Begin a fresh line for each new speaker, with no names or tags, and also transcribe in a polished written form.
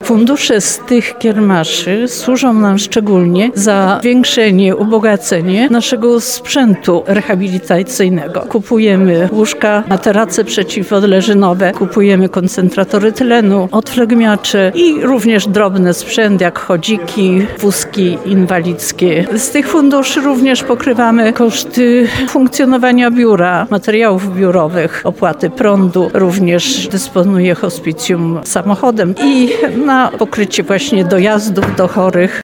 Fundusze z tych kiermaszy służą nam szczególnie za zwiększenie, ubogacenie naszego sprzętu rehabilitacyjnego. Kupujemy łóżka, materace przeciwodleżynowe, kupujemy koncentratory tlenu, odflegmiacze i również drobny sprzęt jak chodziki, wózki inwalidzkie. Z tych funduszy również pokrywamy koszty funkcjonowania biura, materiałów biurowych, opłaty prądu. Również dysponuje hospicjum samochodem i na pokrycie właśnie dojazdów do chorych